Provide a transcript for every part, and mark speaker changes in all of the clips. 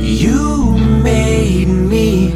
Speaker 1: You made me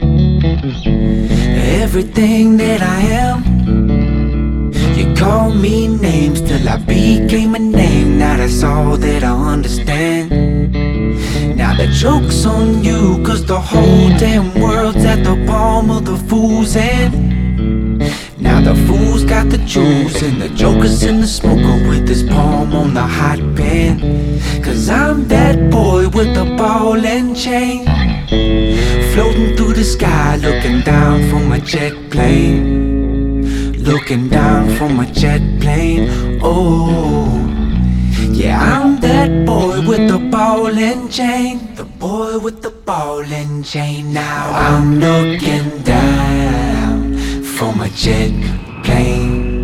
Speaker 1: everything that I am. You called me names till I became a name. Now that's all that I understand. Now the joke's on you, cause the whole damn world's at the palm of the fool's hand. Now the fool's got the jewels and the joker's in the smoker with his palm on the hot pan. Cause I'm that boy with the ball and chain, floating through the sky, looking down from a jet plane. Looking down from a jet plane. Oh, yeah, I'm that boy with the ball and chain. The boy with the ball and chain. Now I'm looking down from a jet plane.